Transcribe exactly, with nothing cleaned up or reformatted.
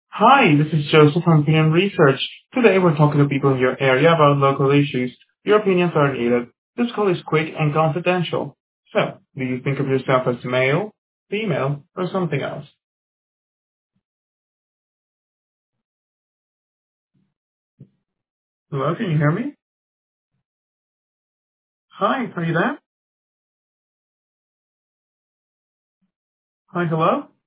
Hi, this is Joseph from Opinion Research. Today we're talking to people in your area about local issues. Your opinions are needed. This call is quick and confidential. So, do you think of yourself as male, female, or something else? Hello, can you hear me? Hi, are you there? Hi, hello?